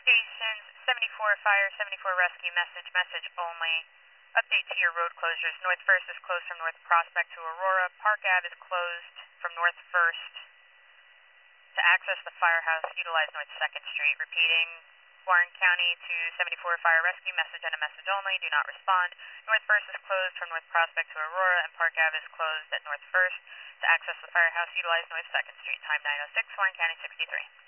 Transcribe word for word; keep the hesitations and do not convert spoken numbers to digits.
Stations, seventy-four Fire, seventy-four Rescue, message, message only. Update to your road closures. North First is closed from North Prospect to Aurora. Park Ave is closed from North First. To access the firehouse, utilize North Second Street. Repeating, Warren County to seventy-four Fire Rescue, message and a message only. Do not respond. North First is closed from North Prospect to Aurora, and Park Ave is closed at North First. To access the firehouse, utilize North Second Street. Time nine oh six, Warren County sixty-three.